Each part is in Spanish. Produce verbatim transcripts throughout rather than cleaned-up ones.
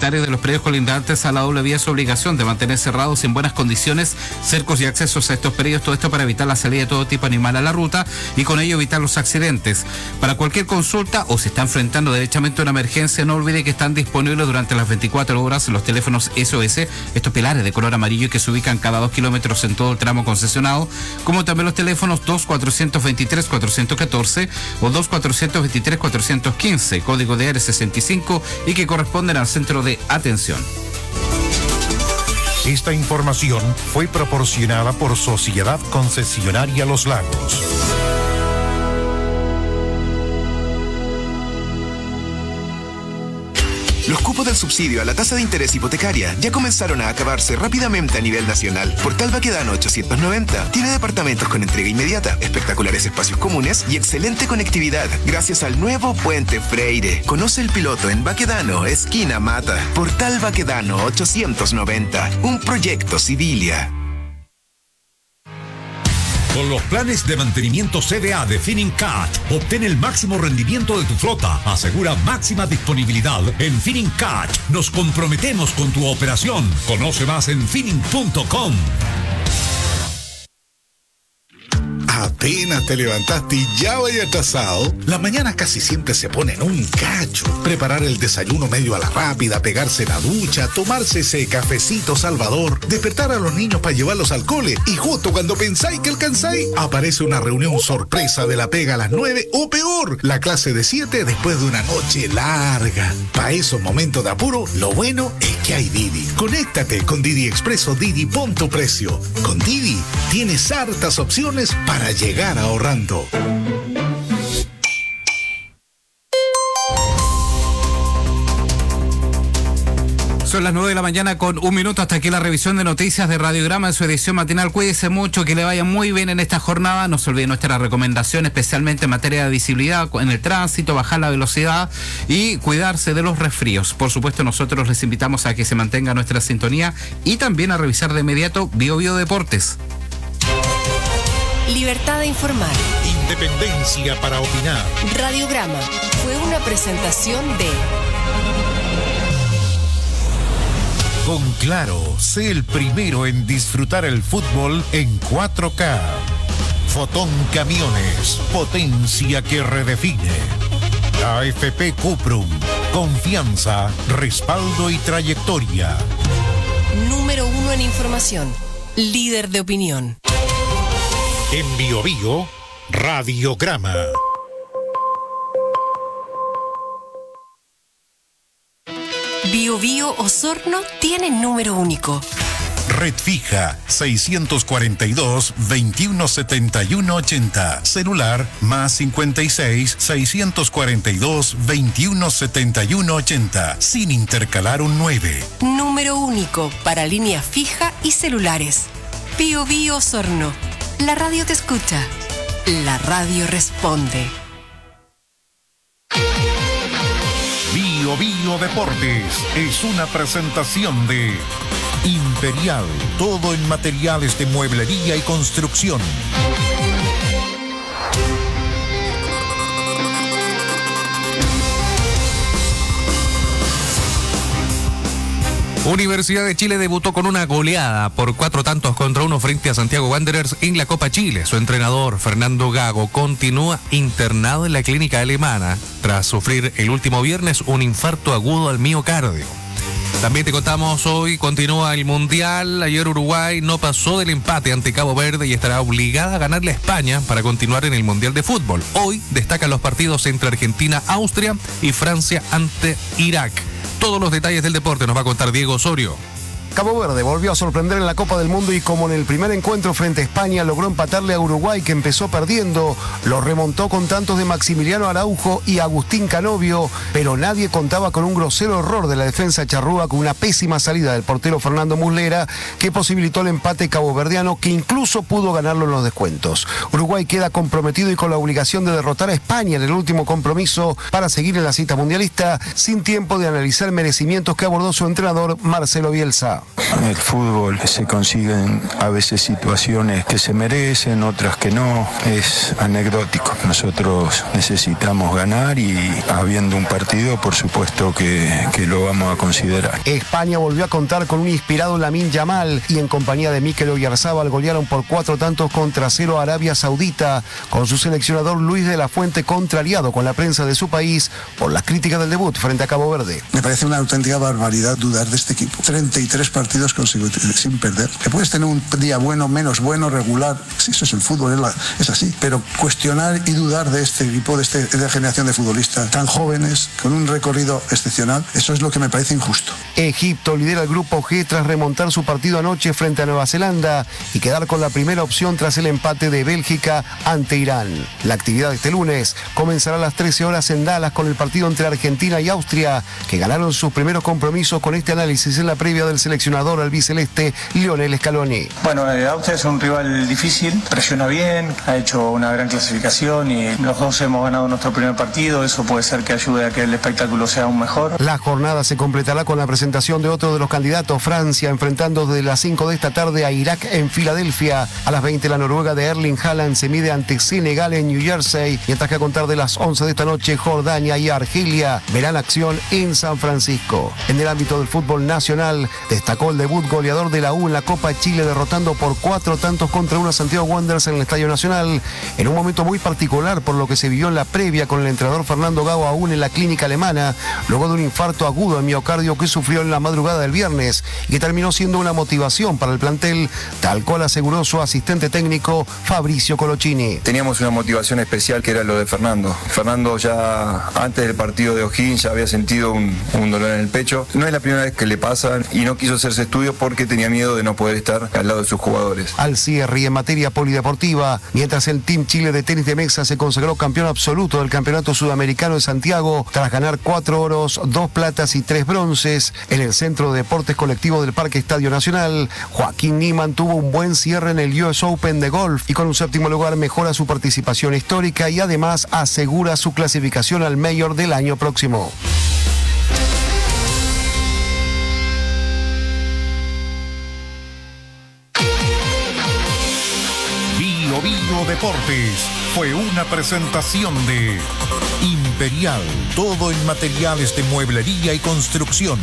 propietarios de los predios colindantes a la doble vía su obligación de mantener cerrados en buenas condiciones cercos y accesos a estos predios, todo esto para evitar la salida de todo tipo animal a la ruta y con ello evitar los accidentes. Para cualquier consulta o si está enfrentando derechamente una emergencia, no olvide que están disponibles durante las veinticuatro horas los teléfonos S O S, estos pilares de color amarillo que se ubican cada dos kilómetros en todo el tramo concesionado, como también los teléfonos dos cuatrocientos veintitrés cuatrocientos catorce o dos cuatrocientos veintitrés cuatrocientos quince, código de A R sesenta y cinco y que corresponden al centro de atención. Esta información fue proporcionada por Sociedad Concesionaria Los Lagos. Los cupos del subsidio a la tasa de interés hipotecaria ya comenzaron a acabarse rápidamente a nivel nacional. Portal Baquedano ochocientos noventa tiene departamentos con entrega inmediata, espectaculares espacios comunes y excelente conectividad gracias al nuevo Puente Freire. Conoce el piloto en Baquedano, esquina Mata. Portal Baquedano ochocientos noventa, un proyecto Civilia. Con los planes de mantenimiento C D A de Finincat, obtén el máximo rendimiento de tu flota. Asegura máxima disponibilidad. En Finincat nos comprometemos con tu operación. Conoce más en Fining punto com. Apenas te levantaste y ya vaya atrasado. La mañana casi siempre se pone en un cacho. Preparar el desayuno medio a la rápida, pegarse la ducha, tomarse ese cafecito salvador, despertar a los niños para llevarlos al cole y justo cuando pensáis que alcanzáis, aparece una reunión sorpresa de la pega a las nueve o peor, la clase de siete después de una noche larga. Para esos momentos de apuro, lo bueno es que hay Didi. Conéctate con Didi Express o Didi Punto Precio. Con Didi tienes hartas opciones para llegar ahorrando. Son las nueve de la mañana con un minuto. Hasta aquí la revisión de noticias de Radiograma en su edición matinal. Cuídese mucho, que le vaya muy bien en esta jornada. No se olvide nuestra recomendación, especialmente en materia de visibilidad en el tránsito, bajar la velocidad y cuidarse de los resfríos. Por supuesto, nosotros les invitamos a que se mantenga nuestra sintonía y también a revisar de inmediato Bio Bio Deportes. Libertad de informar. Independencia para opinar. Radiograma fue una presentación de... Con Claro, sé el primero en disfrutar el fútbol en cuatro K. Fotón Camiones, potencia que redefine. A F P Cuprum, confianza, respaldo y trayectoria. Número uno en información, líder de opinión. En Bio Bio, Radiograma. Bio Bio Osorno tiene número único. Red fija seiscientos cuarenta y dos, veintiuno setenta y uno ochenta. Celular más cincuenta y seis, seiscientos cuarenta y dos, veintiuno setenta y uno ochenta. Sin intercalar un nueve. Número único para línea fija y celulares. Bio Bio Osorno. La radio te escucha. La radio responde. Bio Bio Deportes es una presentación de Imperial, todo en materiales de mueblería y construcción. Universidad de Chile debutó con una goleada por cuatro tantos contra uno frente a Santiago Wanderers en la Copa Chile. Su entrenador, Fernando Gago, continúa internado en la clínica alemana tras sufrir el último viernes un infarto agudo al miocardio. También te contamos hoy, continúa el Mundial. Ayer Uruguay no pasó del empate ante Cabo Verde y estará obligada a ganarle a España para continuar en el Mundial de Fútbol. Hoy destacan los partidos entre Argentina, Austria y Francia ante Irak. Todos los detalles del deporte nos va a contar Diego Osorio. Cabo Verde volvió a sorprender en la Copa del Mundo y como en el primer encuentro frente a España logró empatarle a Uruguay, que empezó perdiendo. Lo remontó con tantos de Maximiliano Araujo y Agustín Canovio, pero nadie contaba con un grosero error de la defensa charrúa con una pésima salida del portero Fernando Muslera, que posibilitó el empate caboverdiano, que incluso pudo ganarlo en los descuentos. Uruguay queda comprometido y con la obligación de derrotar a España en el último compromiso para seguir en la cita mundialista, sin tiempo de analizar merecimientos que abordó su entrenador Marcelo Bielsa. El fútbol se consiguen a veces situaciones que se merecen, otras que no, es anecdótico. Nosotros necesitamos ganar y habiendo un partido, por supuesto que, que lo vamos a considerar. España volvió a contar con un inspirado Lamine Yamal y en compañía de Mikel Oyarzabal golearon por cuatro tantos contra cero a Arabia Saudita, con su seleccionador Luis de la Fuente contrariado con la prensa de su país por las críticas del debut frente a Cabo Verde. Me parece una auténtica barbaridad dudar de este equipo. treinta y tres partidos consecutivos sin perder. Que puedes tener un día bueno, menos bueno, regular. Sí, eso es el fútbol, es, la, es así. Pero cuestionar y dudar de este equipo, de, este, de esta generación de futbolistas tan jóvenes, con un recorrido excepcional, eso es lo que me parece injusto. Egipto lidera el grupo G tras remontar su partido anoche frente a Nueva Zelanda y quedar con la primera opción tras el empate de Bélgica ante Irán. La actividad de este lunes comenzará a las trece horas en Dallas con el partido entre Argentina y Austria, que ganaron sus primeros compromisos con este análisis en la previa del seleccionador albiceleste Lionel Scaloni. Bueno, eh, Austria es un rival difícil, presiona bien, ha hecho una gran clasificación y los dos hemos ganado nuestro primer partido, eso puede ser que ayude a que el espectáculo sea aún mejor. La jornada se completará con la presentación de otro de los candidatos, Francia, enfrentando desde las cinco de esta tarde a Irak en Filadelfia. A las veinte la Noruega de Erling Haaland se mide ante Senegal en New Jersey, mientras que a contar de las once de esta noche Jordania y Argelia verán acción en San Francisco. En el ámbito del fútbol nacional destacó el debut goleador de la U en la Copa Chile, derrotando por cuatro tantos contra uno a Santiago Wanderers en el Estadio Nacional, en un momento muy particular por lo que se vivió en la previa con el entrenador Fernando Gago aún en la clínica alemana, luego de un infarto agudo de miocardio que sufrió en la madrugada del viernes y que terminó siendo una motivación para el plantel, tal cual aseguró su asistente técnico Fabricio Colochini. Teníamos una motivación especial que era lo de Fernando. Fernando ya antes del partido de O'Higgins ya había sentido un, un dolor en el pecho. No es la primera vez que le pasa y no quiso hacerse estudios porque tenía miedo de no poder estar al lado de sus jugadores. Al cierre y en materia polideportiva, mientras el Team Chile de tenis de mesa se consagró campeón absoluto del Campeonato Sudamericano de Santiago tras ganar cuatro oros, dos platas y tres bronces en el Centro de Deportes Colectivos del Parque Estadio Nacional, Joaquín Niemann tuvo un buen cierre en el U S Open de golf y con un séptimo lugar mejora su participación histórica y además asegura su clasificación al Mayor del año próximo. Bio Bio Deportes fue una presentación de Imperial, todo en materiales de mueblería y construcción.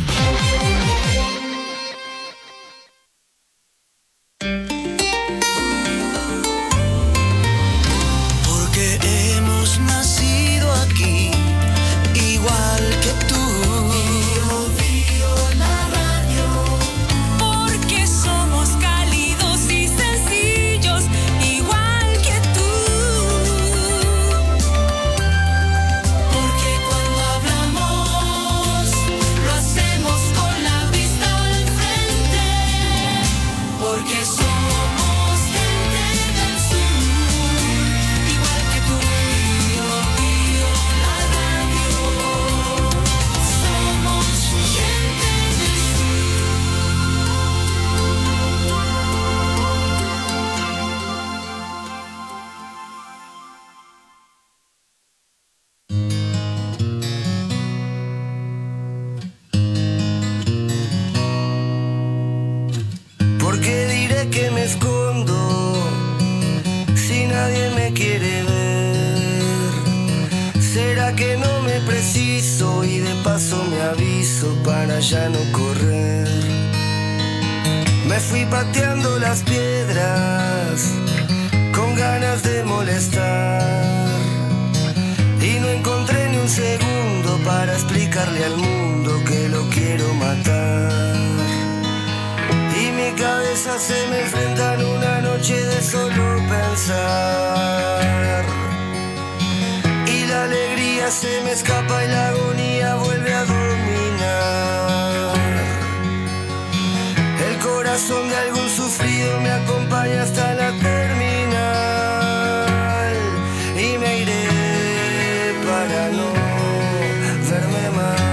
Ya no correr. Me fui pateando las piedras con ganas de molestar y no encontré ni un segundo para explicarle al mundo que lo quiero matar. Y mi cabeza se me enfrenta en una noche de solo pensar y la alegría se me escapa y la agonía vuelve a dominar. El corazón de algún sufrido me acompaña hasta la terminal y me iré para no verme más.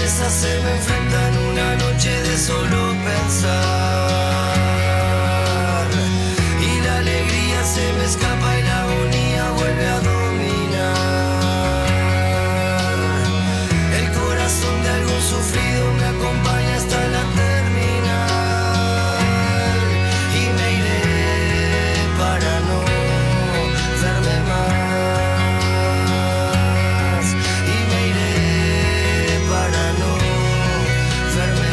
cabeza se me enfrentan una noche de solo pensar. Y la alegría se me escapa y la agonía vuelve a dominar. El corazón de algún sufrido me acompaña hasta la terminal. Y me iré para no verme más. Y me iré para no verme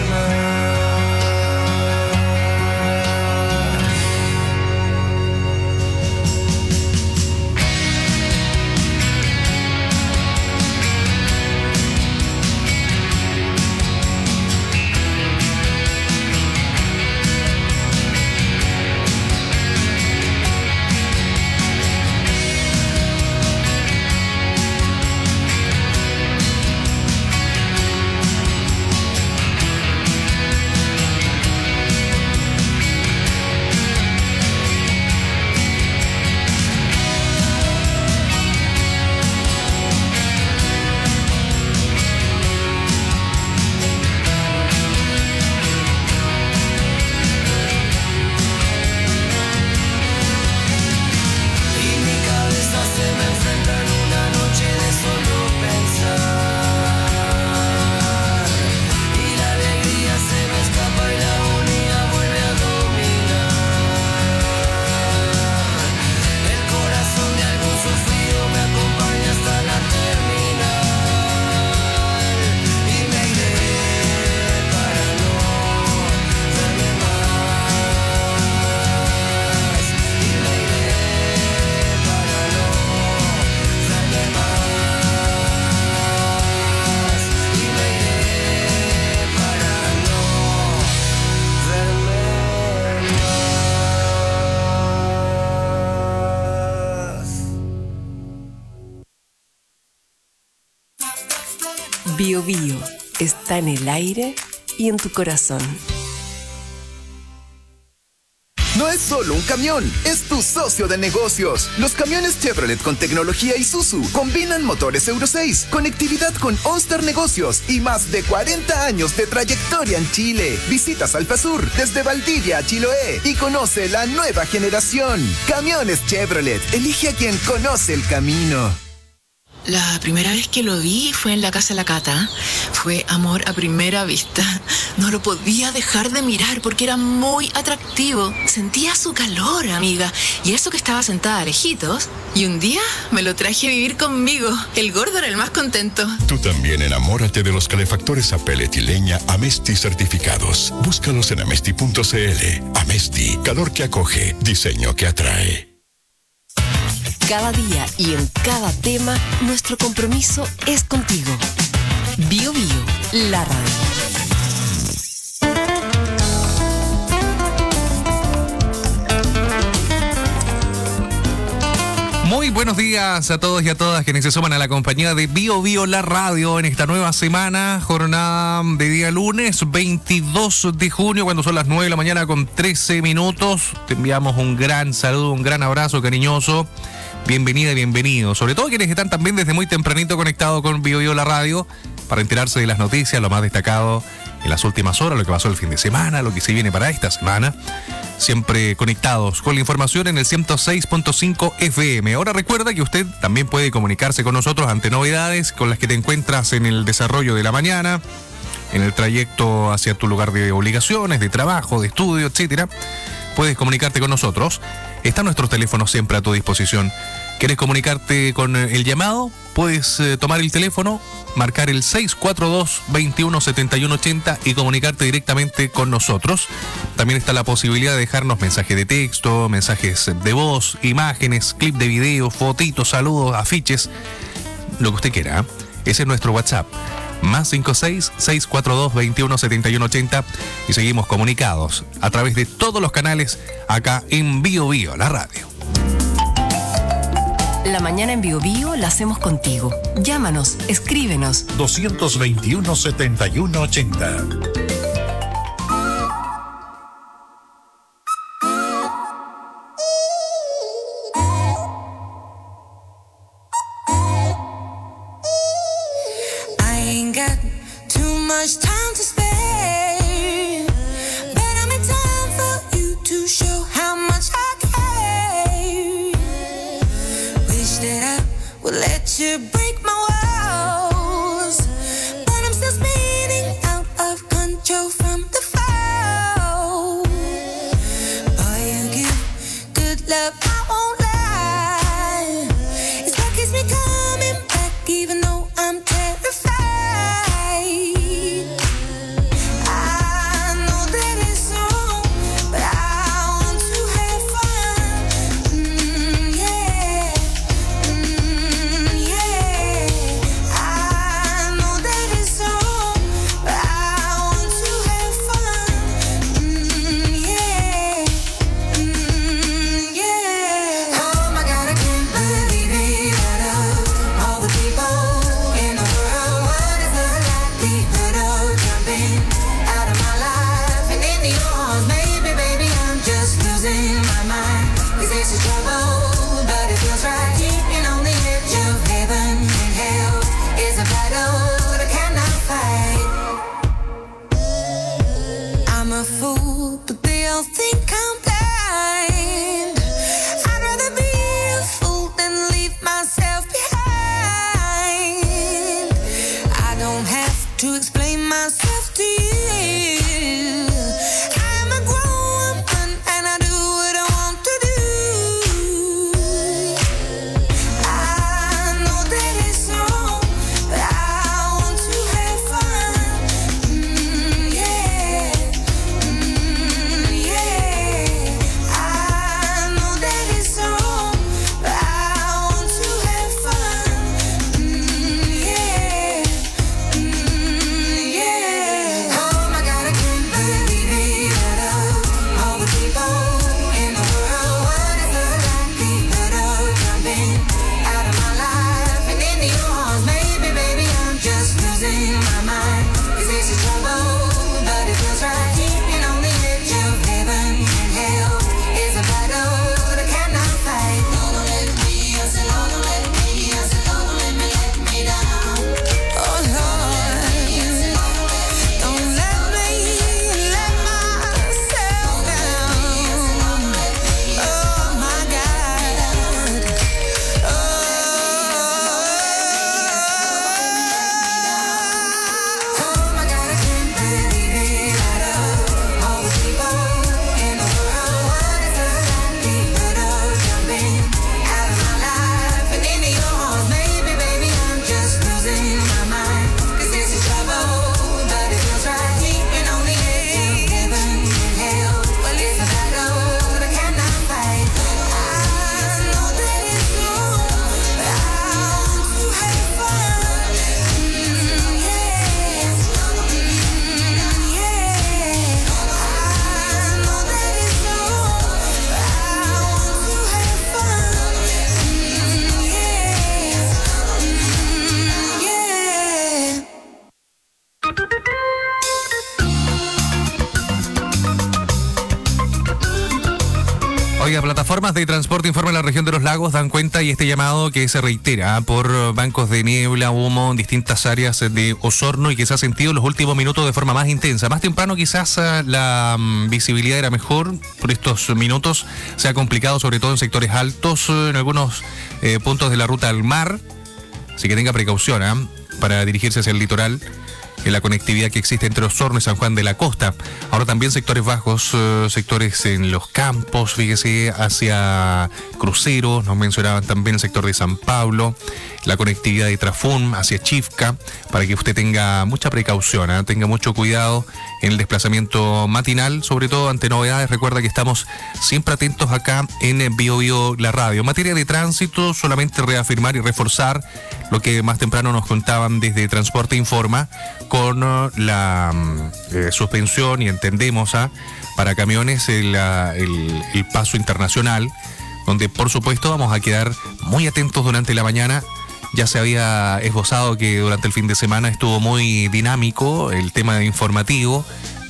Bio Bio está en el aire y en tu corazón. No es solo un camión, es tu socio de negocios. Los camiones Chevrolet con tecnología Isuzu combinan motores Euro seis, conectividad con Onster Negocios y más de cuarenta años de trayectoria en Chile. Visitas Alfasur desde Valdivia a Chiloé y conoce la nueva generación. Camiones Chevrolet, elige a quien conoce el camino. La primera vez que lo vi fue en la casa de la Cata. Fue amor a primera vista. No lo podía dejar de mirar porque era muy atractivo. Sentía su calor, amiga. Y eso que estaba sentada lejitos. Y un día me lo traje a vivir conmigo. El gordo era el más contento. Tú también enamórate de los calefactores a pellet y leña Amesti certificados. Búscalos en amesti punto cl. Amesti, calor que acoge, diseño que atrae. Cada día y en cada tema, nuestro compromiso es contigo. Bio Bio, la radio. Muy buenos días a todos y a todas quienes se suman a la compañía de Bio Bio, la radio, en esta nueva semana, jornada de día lunes, veintidós de junio, cuando son las nueve de la mañana con trece minutos. Te enviamos un gran saludo, un gran abrazo cariñoso. Bienvenida y bienvenido, sobre todo quienes están también desde muy tempranito conectados con Bio Bio la radio para enterarse de las noticias, lo más destacado en las últimas horas, lo que pasó el fin de semana, lo que se viene para esta semana. Siempre conectados con la información en el ciento seis punto cinco F M. Ahora recuerda que usted también puede comunicarse con nosotros ante novedades con las que te encuentras en el desarrollo de la mañana, en el trayecto hacia tu lugar de obligaciones, de trabajo, de estudio, etcétera. Puedes comunicarte con nosotros. Están nuestros teléfonos siempre a tu disposición. ¿Quieres comunicarte con el llamado? Puedes eh, tomar el teléfono, marcar el seis cuatro dos, veintiuno setenta y uno ochenta y comunicarte directamente con nosotros. También está la posibilidad de dejarnos mensajes de texto, mensajes de voz, imágenes, clip de video, fotitos, saludos, afiches, lo que usted quiera. Ese es nuestro WhatsApp. Más cinco seis, seis cuatro dos, veintiuno setenta y uno ochenta y seguimos comunicados a través de todos los canales acá en Bio Bio, la radio. La mañana en Bio Bio la hacemos contigo. Llámanos, escríbenos. dos veintiuno, setenta y uno ochenta. I ain't got too much much time to spare, but I'm in time for you to show how much I care. Wish that I would let you break my walls, but I'm still spinning out of control from the fall. Boy, you give good love, I won't lie. It's what keeps me coming back, even though I'm terrified. I know that it's wrong, but I want to have fun. Mm, yeah, mm, yeah. I know that it's wrong, but I want to have fun. Mm, yeah, mm, yeah. Oh my God, I can't believe it. Out of all the people in the world, what is the likelihood of jumping out of my life and into yours? Maybe, baby, I'm just losing my mind. 'Cause this is trouble, but it feels right. Keeping on the edge of heaven and hell is a battle that I cannot fight. I'm a fool, but they all think I'm blind. I'd rather be a fool than leave myself behind. I don't have to explain myself to you. I'm a grown woman and I do what I want to do. I know that it's wrong, but I want to have fun. Mm, yeah, mm, yeah. I know that it's wrong, but I want to have fun. Mm, yeah, mm, yeah. Oh my God, I can't believe it. Out of all the people in the world, what is the likelihood of jumping out of my life and into yours? Maybe, baby, I'm just losing my mind. 'Cause this is trouble, but it feels right. Keeping on the edge of heaven and hell is a battle that I cannot fight. No, don't let me, I said, no, don't let me, I said, no, don't let me let me down. Oh Lord, don't let me let myself down. Oh my God. Oh my God, I can't believe it. Out of all the people in the world, what is the likelihood of jumping out of my life and into yours? Maybe, baby, I'm just losing my mind. 'Cause this is trouble, but it feels right. Keeping on the edge of heaven and hell, well, it's a battle that I cannot fight. I know that it's wrong, but I want to have fun. Mm, yeah, mm, yeah. I know that it's wrong, but I want to have fun. Mm, yeah, mm, yeah. Oiga, plataformas de transporte informan la región de los lagos, dan cuenta y este llamado que se reitera por bancos de niebla, humo en distintas áreas de Osorno y que se ha sentido en los últimos minutos de forma más intensa. Más temprano quizás eh, la mm, visibilidad era mejor, por estos minutos se ha complicado sobre todo en sectores altos, eh, en algunos eh, puntos de la ruta al mar, así que tenga precaución ¿eh? para dirigirse hacia el litoral. En la conectividad que existe entre Osorno y San Juan de la Costa. Ahora también sectores bajos, eh, sectores en los campos, fíjese, hacia cruceros, nos mencionaban también el sector de San Pablo, la conectividad de Trafún hacia Chifca, para que usted tenga mucha precaución, ¿eh? tenga mucho cuidado en el desplazamiento matinal, sobre todo ante novedades. Recuerda que estamos siempre atentos acá en Bio Bio la radio. En materia de tránsito, solamente reafirmar y reforzar lo que más temprano nos contaban desde Transporte Informa, con uh, la eh, suspensión, y entendemos ¿ah? para camiones el, el, el paso internacional, donde por supuesto vamos a quedar muy atentos durante la mañana. Ya se había esbozado que durante el fin de semana estuvo muy dinámico el tema informativo,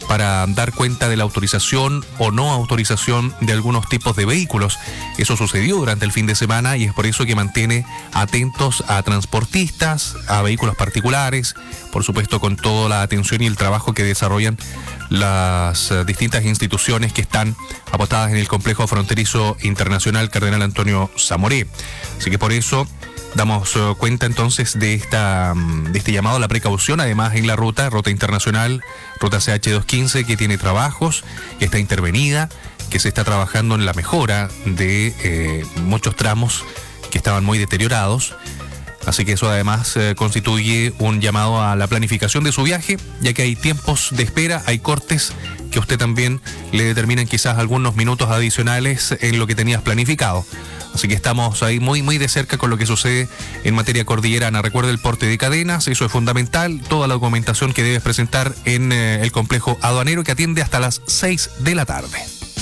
para dar cuenta de la autorización o no autorización de algunos tipos de vehículos. Eso sucedió durante el fin de semana y es por eso que mantiene atentos a transportistas, a vehículos particulares, por supuesto con toda la atención y el trabajo que desarrollan las uh, distintas instituciones que están apostadas en el complejo fronterizo internacional Cardenal Antonio Zamoré. Así que por eso damos uh, cuenta entonces de esta um, de este llamado a la precaución, además en la ruta, ruta internacional, ruta C H doscientos quince, que tiene trabajos, que está intervenida, que se está trabajando en la mejora de eh, muchos tramos que estaban muy deteriorados. Así que eso además eh, constituye un llamado a la planificación de su viaje, ya que hay tiempos de espera, hay cortes que a usted también le determinan quizás algunos minutos adicionales en lo que tenías planificado. Así que estamos ahí muy muy de cerca con lo que sucede en materia cordillerana. Recuerda el porte de cadenas, eso es fundamental, toda la documentación que debes presentar en eh, el complejo aduanero, que atiende hasta las seis de la tarde.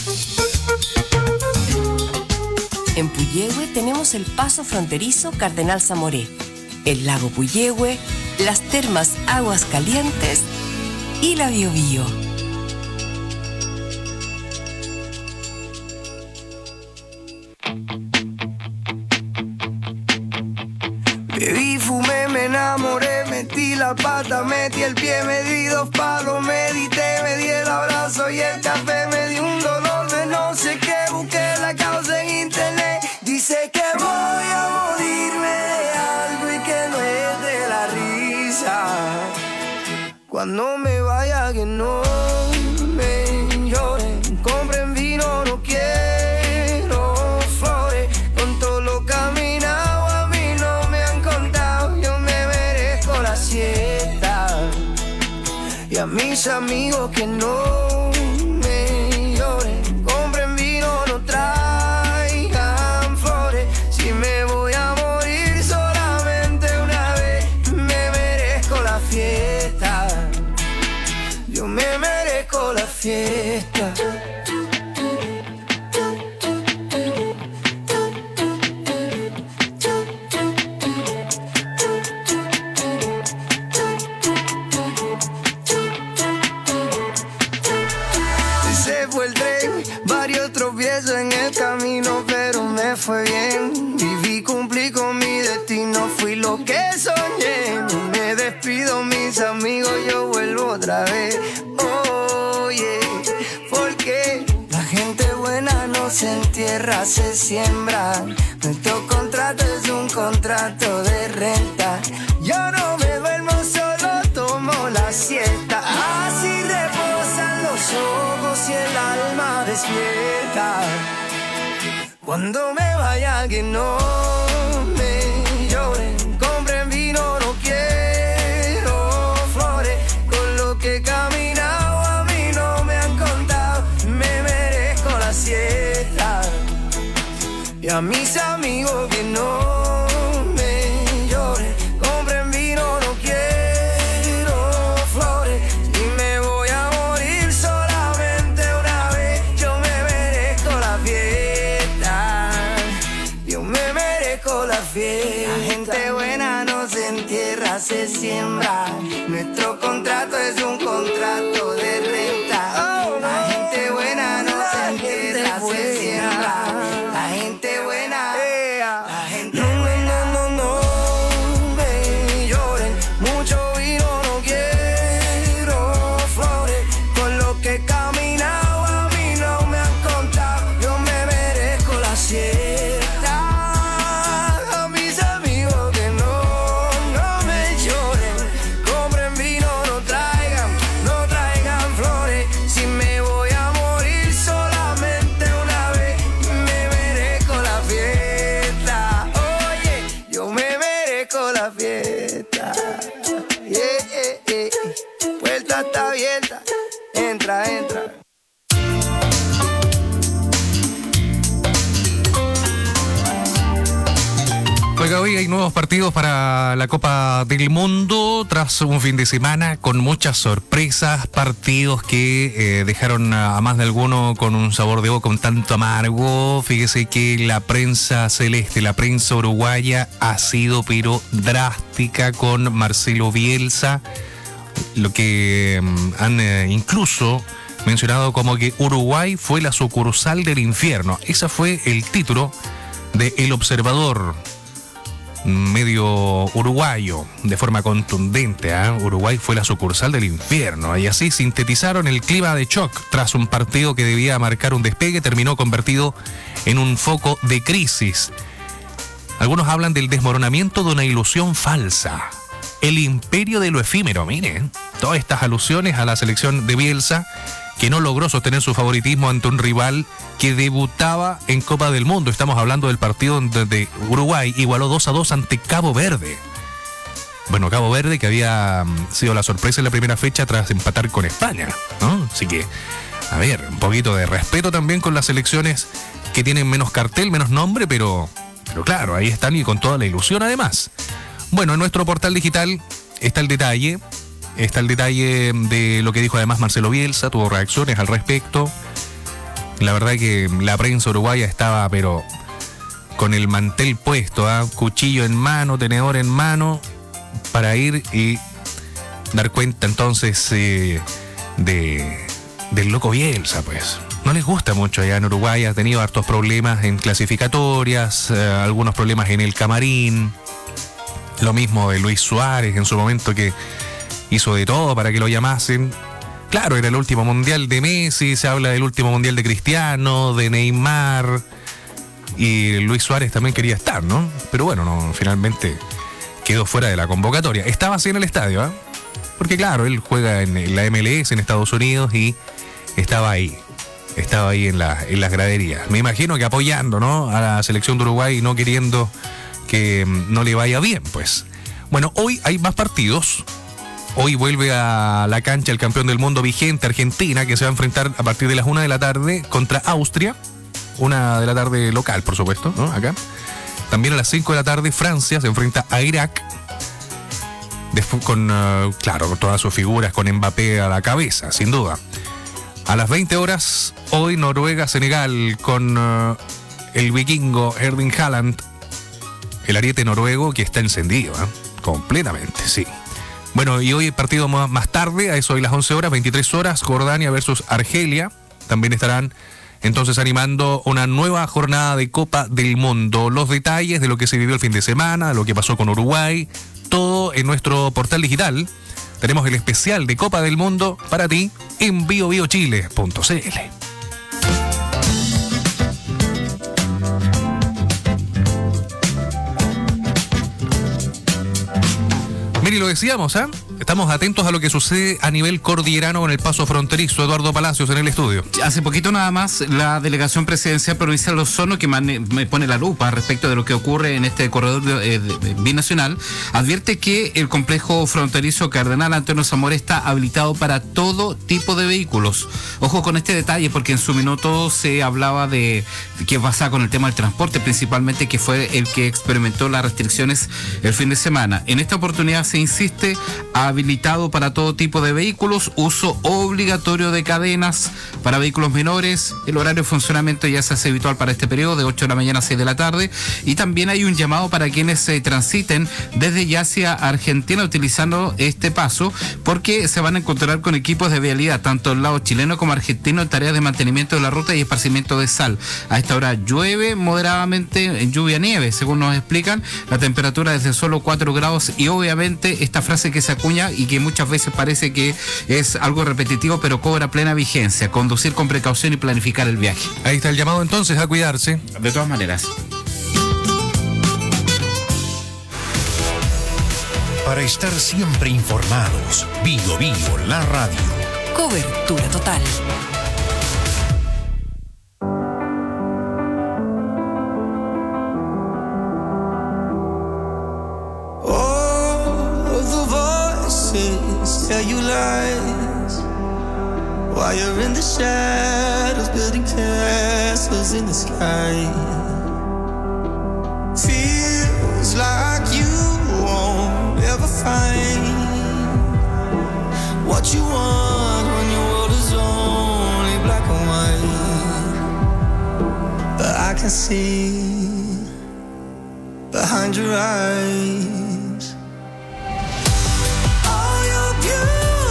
En Puyehue tenemos el paso fronterizo Cardenal Zamoré, el lago Puyehue, las termas Aguas Calientes y la Biobío. Bebí, fumé, me enamoré, metí la pata, metí el pie, me di dos palos, medité, me di el abrazo y el café, me di un dolor de no sé qué, busqué la causa en internet, dice que voy a morirme de algo y que no es de la risa, cuando me vaya que no me lloren, compren vino, no quiero flores, con todo lo caminado a mí no me han contado, yo me merezco la siesta, y a mis amigos que no me lloren, compren vino, no traigan flores, si me voy a morir solamente una vez, me merezco la fiesta, yo me merezco la fiesta. Se fue el tren, varios tropiezos en el camino, pero me fue bien. Viví, cumplí con mi destino, fui lo que soñé. No me despido, mis amigos, yo vuelvo otra vez. Oye, porque la gente buena no se entierra, se siembra. Nuestro contrato es un contrato de renta. Yo no me duermo, solo tomo la siesta. Así reposan los ojos y el alma despierta. Cuando me vaya que no me lloren, compren vino, no quiero flores, con lo que he caminado a mí no me han contado, me merezco la siesta, y a mis amigos que no me lloren, compren vino, no quiero flores, si me voy a morir solamente una vez, yo me merezco la fiesta, yo me merezco la fiesta. La gente buena no se entierra, se siembra, nuestro contrato es un contrato de renta. La gente buena no se entierra, se siembra, la gente buena, la gente buena. No, no, no me lloren, mucho vino, no quiero flores, con lo que he caminado a mí no me han contado, yo me merezco la siesta. A mis amigos que no, no me lloren, compren vino, no traigan, no traigan flores, si me voy a morir solamente una vez, me merezco la fiesta. Oye, yo me merezco la fiesta. Yeah, yeah, yeah. Puerta está abierta, entra, entra. Oiga, hoy hay nuevos partidos para la Copa del Mundo tras un fin de semana con muchas sorpresas, partidos que eh, dejaron a más de alguno con un sabor de boca un tanto amargo. Fíjese que la prensa celeste, la prensa uruguaya ha sido pero drástica con Marcelo Bielsa. lo que um, han eh, incluso mencionado como que Uruguay fue la sucursal del infierno. Ese fue el título de El Observador, medio uruguayo, de forma contundente. ¿eh? Uruguay fue la sucursal del infierno. Y así sintetizaron el clima de shock tras un partido que debía marcar un despegue, terminó convertido en un foco de crisis. Algunos hablan del desmoronamiento de una ilusión falsa. El imperio de lo efímero, miren. Todas estas alusiones a la selección de Bielsa, que no logró sostener su favoritismo ante un rival que debutaba en Copa del Mundo. Estamos hablando del partido donde Uruguay igualó dos a dos ante Cabo Verde. Bueno, Cabo Verde que había sido la sorpresa en la primera fecha tras empatar con España, ¿no? Así que, a ver, un poquito de respeto también con las selecciones que tienen menos cartel, menos nombre, pero, pero claro, ahí están y con toda la ilusión además. Bueno, en nuestro portal digital está el detalle. Está el detalle de lo que dijo además Marcelo Bielsa, tuvo reacciones al respecto. La verdad que la prensa uruguaya estaba, pero con el mantel puesto, ¿eh? Cuchillo en mano, tenedor en mano, para ir y dar cuenta entonces eh, de, del loco Bielsa, pues. No les gusta mucho allá en Uruguay, ha tenido hartos problemas en clasificatorias, eh, algunos problemas en el camarín. Lo mismo de Luis Suárez en su momento, que hizo de todo para que lo llamasen. Claro, era el último mundial de Messi, se habla del último mundial de Cristiano, de Neymar, y Luis Suárez también quería estar, ¿no? Pero bueno, no, finalmente quedó fuera de la convocatoria. Estaba así en el estadio, ¿eh? Porque claro, él juega en la M L S en Estados Unidos y estaba ahí, estaba ahí en, la, en las graderías. Me imagino que apoyando, ¿no?, a la selección de Uruguay y no queriendo que no le vaya bien, pues. Bueno, hoy hay más partidos. Hoy vuelve a la cancha el campeón del mundo vigente, Argentina, que se va a enfrentar a partir de las una de la tarde contra Austria. Una de la tarde local, por supuesto, ¿no? Acá. También a las cinco de la tarde, Francia se enfrenta a Irak. Después con, uh, claro, con todas sus figuras, con Mbappé a la cabeza, sin duda. A las veinte horas, hoy Noruega-Senegal con uh, el vikingo Erling Haaland. El ariete noruego que está encendido, ¿eh? Completamente, sí. Bueno, y hoy el partido más, más tarde, a eso hoy las once horas, veintitrés horas, Jordania versus Argelia. También estarán entonces animando una nueva jornada de Copa del Mundo. Los detalles de lo que se vivió el fin de semana, de lo que pasó con Uruguay, todo en nuestro portal digital. Tenemos el especial de Copa del Mundo para ti en bio bio chile punto c l. Mire, lo decíamos, ¿eh? Estamos atentos a lo que sucede a nivel cordillerano con el paso fronterizo. Eduardo Palacios en el estudio. Hace poquito nada más la delegación presidencial provincial de Osorno, que me pone la lupa respecto de lo que ocurre en este corredor de, de, de, binacional, advierte que el complejo fronterizo Cardenal Antonio Zamora está habilitado para todo tipo de vehículos. Ojo con este detalle, porque en su minuto se hablaba de, de qué pasa con el tema del transporte, principalmente, que fue el que experimentó las restricciones el fin de semana. En esta oportunidad se insiste a habilitado para todo tipo de vehículos, uso obligatorio de cadenas para vehículos menores. El horario de funcionamiento ya se hace habitual para este periodo, de ocho de la mañana a seis de la tarde, y también hay un llamado para quienes se eh, transiten desde ya hacia Argentina utilizando este paso, porque se van a encontrar con equipos de vialidad, tanto del lado chileno como argentino, en tareas de mantenimiento de la ruta y esparcimiento de sal. A esta hora llueve moderadamente, en lluvia nieve, según nos explican. La temperatura es de solo cuatro grados, y obviamente esta frase que se acuña y que muchas veces parece que es algo repetitivo, pero cobra plena vigencia: conducir con precaución y planificar el viaje. Ahí está el llamado entonces a cuidarse. De todas maneras. Para estar siempre informados, Bio Bio, la radio. Cobertura total. Tell you lies while you're in the shadows, building castles in the sky. Feels like you won't ever find what you want when your world is only black and white. But I can see behind your eyes. You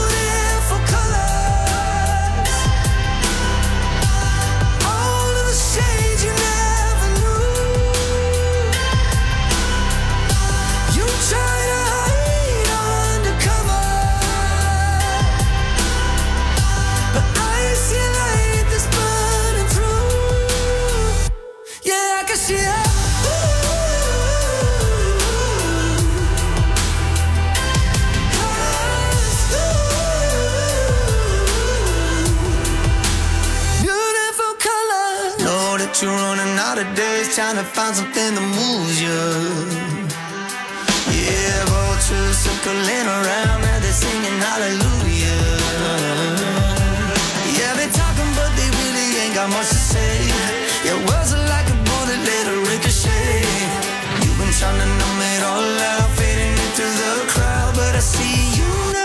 the days trying to find something that moves you. Yeah, vultures circling around as they're singing hallelujah. Yeah, they talking but they really ain't got much to say. Your words are like a bullet, let it ricochet. You've been trying to numb it all out, fading into the crowd, but I see you now.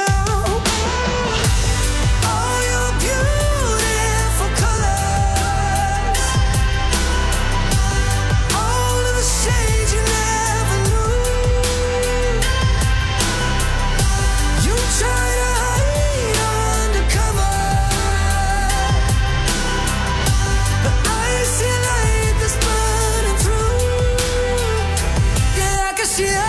All your beautiful colors, all of the shades you never knew. You try to hide undercover, but I see a light that's burning through. Yeah, I can see it.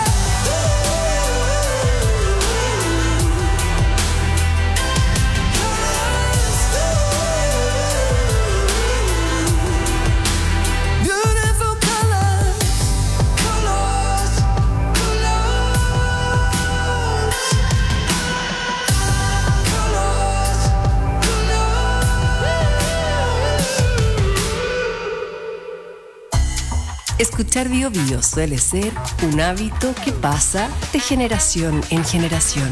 Beautiful colors, colors, Escuchar Bio Bio suele ser un hábito que pasa de generación en generación.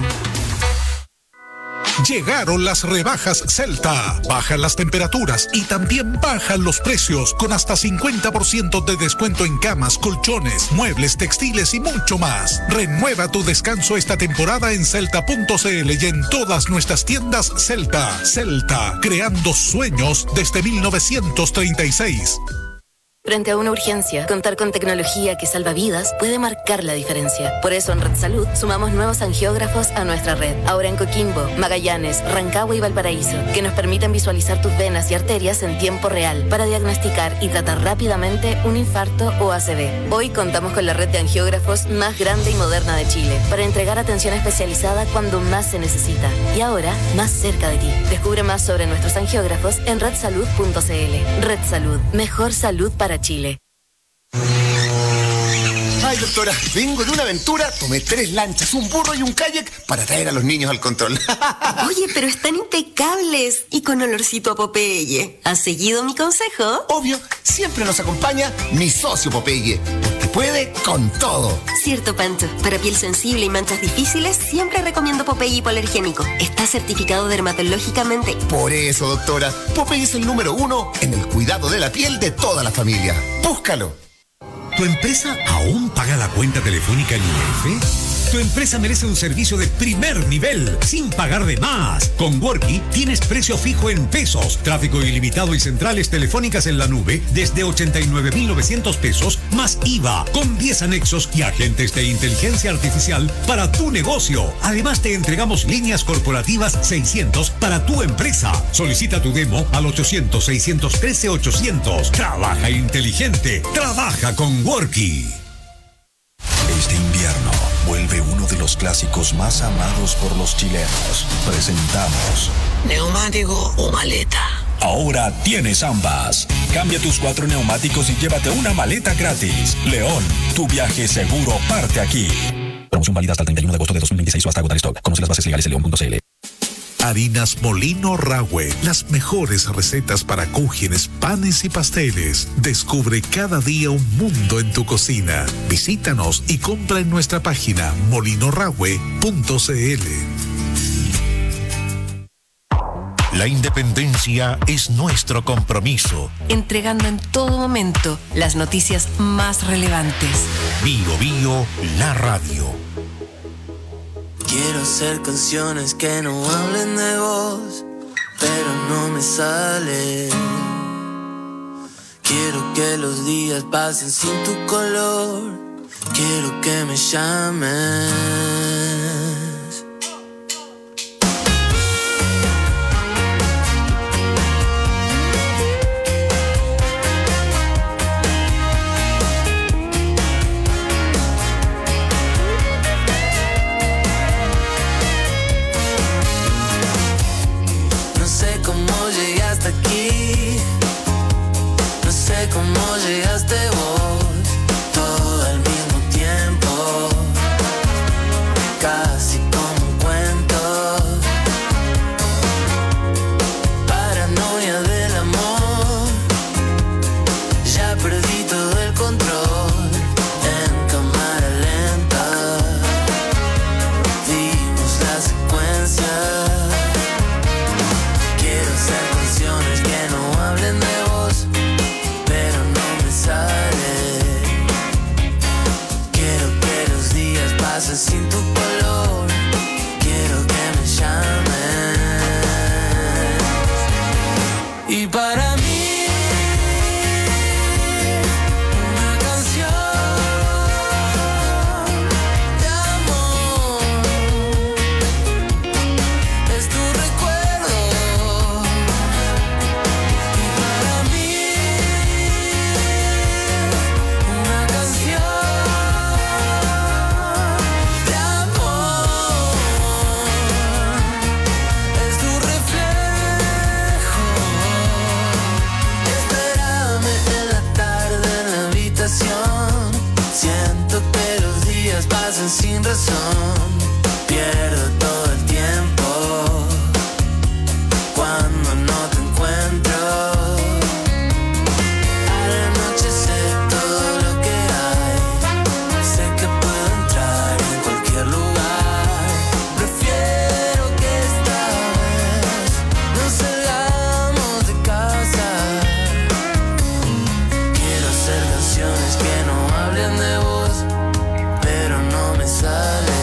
Llegaron las rebajas Celta. Bajan las temperaturas y también bajan los precios con hasta cincuenta por ciento de descuento en camas, colchones, muebles, textiles y mucho más. Renueva tu descanso esta temporada en celta punto cl y en todas nuestras tiendas Celta. Celta, creando sueños desde mil novecientos treinta y seis. Frente a una urgencia, contar con tecnología que salva vidas puede marcar la diferencia. Por eso en Red Salud sumamos nuevos angiógrafos a nuestra red. Ahora en Coquimbo, Magallanes, Rancagua y Valparaíso, que nos permiten visualizar tus venas y arterias en tiempo real para diagnosticar y tratar rápidamente un infarto o A C V. Hoy contamos con la red de angiógrafos más grande y moderna de Chile para entregar atención especializada cuando más se necesita. Y ahora, más cerca de ti. Descubre más sobre nuestros angiógrafos en red salud punto cl. Red Salud, mejor salud para Chile. Ay, doctora, vengo de una aventura, tomé tres lanchas, un burro y un kayak para traer a los niños al control. Oye, pero están impecables y con olorcito a Popeye. ¿Has seguido mi consejo? Obvio, siempre nos acompaña mi socio Popeye, porque puede con todo. Cierto, Pancho. Para piel sensible y manchas difíciles, siempre recomiendo Popeye hipoalergénico. Está certificado dermatológicamente. Por eso, doctora, Popeye es el número uno en el cuidado de la piel de toda la familia. Búscalo. ¿Tu empresa aún paga la cuenta telefónica en I F? Tu empresa merece un servicio de primer nivel, sin pagar de más. Con Worky tienes precio fijo en pesos, tráfico ilimitado y centrales telefónicas en la nube desde ochenta y nueve mil novecientos pesos, más I V A, con diez anexos y agentes de inteligencia artificial para tu negocio. Además te entregamos líneas corporativas seiscientos para tu empresa. Solicita tu demo al ochocientos, seiscientos trece, ochocientos. Trabaja inteligente, trabaja con Worky. Este invierno vuelve uno de los clásicos más amados por los chilenos. Presentamos ¿neumático o maleta? Ahora tienes ambas. Cambia tus cuatro neumáticos y llévate una maleta gratis. León, tu viaje seguro parte aquí. Promoción válida hasta el treinta y uno de agosto de dos mil veintiséis o hasta agotar stock. Conoce las bases legales en león punto cl. Harinas Molino Rahue, las mejores recetas para cúgenes, panes y pasteles. Descubre cada día un mundo en tu cocina. Visítanos y compra en nuestra página molino rahue punto cl. La independencia es nuestro compromiso. Entregando en todo momento las noticias más relevantes. Bio Bio, la radio. Quiero hacer canciones que no hablen de vos, pero no me sale. Quiero que los días pasen sin tu color. Quiero que me llames. Aquí, no sé cómo llegaste vos, todo al mismo tiempo. razón, pierdo todo el tiempo cuando no te encuentro. A la noche sé todo lo que hay, sé que puedo entrar en cualquier lugar. Prefiero que esta vez no salgamos de casa. Quiero hacer canciones que no hablen de vos, pero no me sale.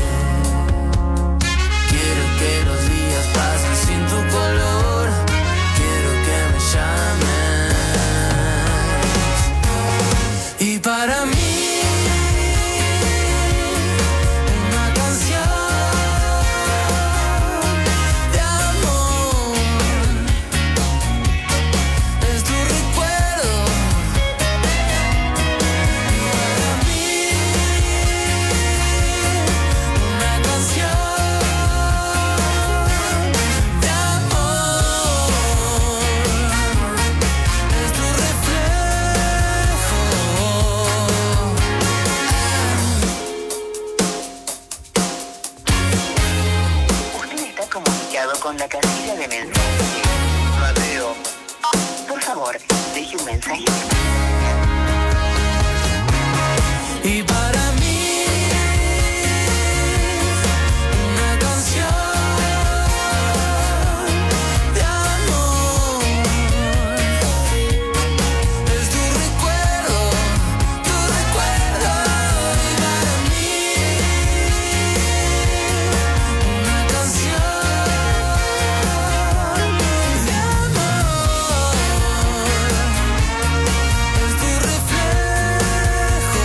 Quiero que los días pasen sin tu color, quiero que me llames. Y para mí una canción de amor es tu recuerdo. Para mí una canción de amor es tu reflejo. Usted está comunicado con la casilla de mensajes. Mateo. Por favor, deje un mensaje. Y para mí una canción de amor es tu recuerdo, tu recuerdo. Y para mí una canción de amor es tu reflejo.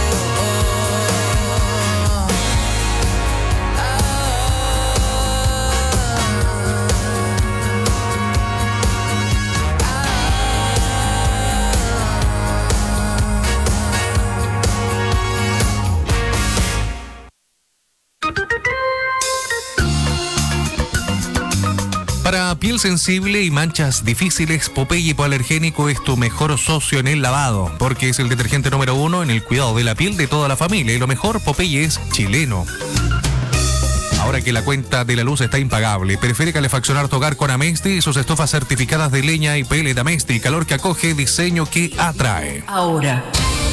Para piel sensible y manchas difíciles, Popeye Hipoalergénico es tu mejor socio en el lavado, porque es el detergente número uno en el cuidado de la piel de toda la familia. Y lo mejor, Popeye es chileno. Ahora que la cuenta de la luz está impagable, prefiere calefaccionar tu hogar con Amesti y sus estufas certificadas de leña y pellet Amesti. Calor que acoge, diseño que atrae. Ahora.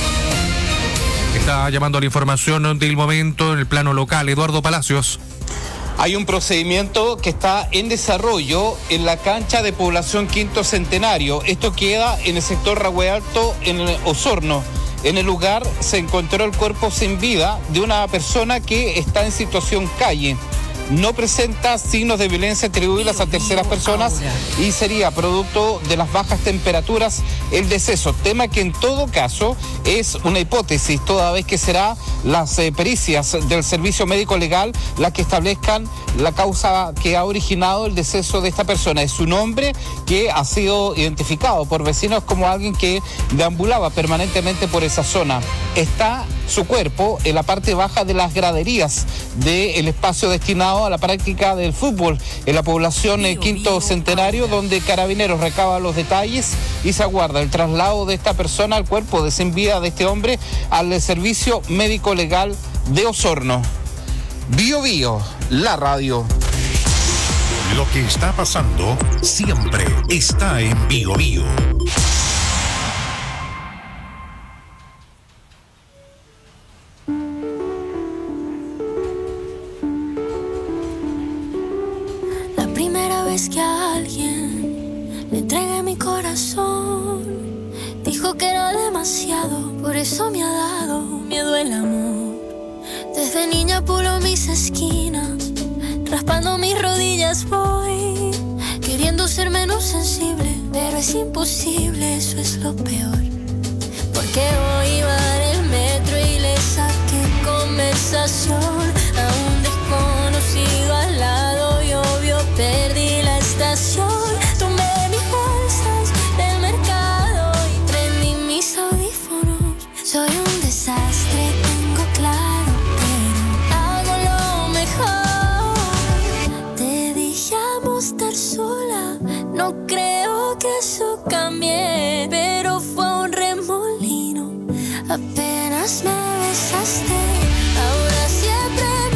Está llamando a la información del momento en el plano local, Eduardo Palacios. Hay un procedimiento que está en desarrollo en la cancha de población Quinto Centenario. Esto queda en el sector Rahue Alto, en el Osorno. En el lugar se encontró el cuerpo sin vida de una persona que está en situación calle. No presenta signos de violencia atribuibles a terceras personas y sería producto de las bajas temperaturas el deceso, tema que en todo caso es una hipótesis, toda vez que será las eh, pericias del servicio médico legal las que establezcan la causa que ha originado el deceso de esta persona. Es un hombre que ha sido identificado por vecinos como alguien que deambulaba permanentemente por esa zona. Está su cuerpo en la parte baja de las graderías del espacio destinado a la práctica del fútbol en la población eh, Quinto Centenario, donde Carabineros recaba los detalles y se aguarda el traslado de esta persona, al cuerpo de sin vida de este hombre, al eh, servicio médico legal de Osorno. Bio Bio, la radio. Lo que está pasando siempre está en Bio Bio. La primera vez que a alguien le entregué mi corazón, dijo que era demasiado, por eso me ha dado miedo el amor. Desde niña pulo mis esquinas, raspando mis rodillas voy, queriendo ser menos sensible, pero es imposible, eso es lo peor. Porque hoy iba en el metro y le saqué conversación a un desconocido al lado y obvio perdí la estación. Tomé mis bolsas del mercado y prendí mis audífonos. Soy un desastre, tengo claro, pero hago lo mejor. Te dije amo estar sola, no creo que eso cambie, pero fue un remolino apenas me besaste. Ahora siempre